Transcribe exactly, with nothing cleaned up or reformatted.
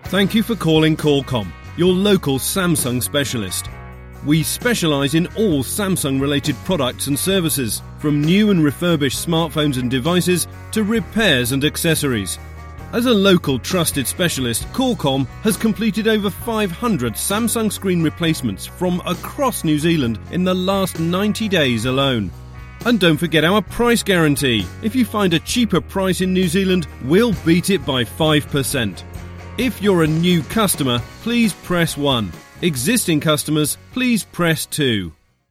Thank you for calling Qualcomm, your local Samsung specialist. We specialise in all Samsung-related products and services, from new and refurbished smartphones and devices to repairs and accessories. As a local trusted specialist, Qualcomm has completed over five hundred Samsung screen replacements from across New Zealand in the last ninety days alone. And don't forget our price guarantee. If you find a cheaper price in New Zealand, we'll beat it by five percent. If you're a new customer, please press one. Existing customers, please press two.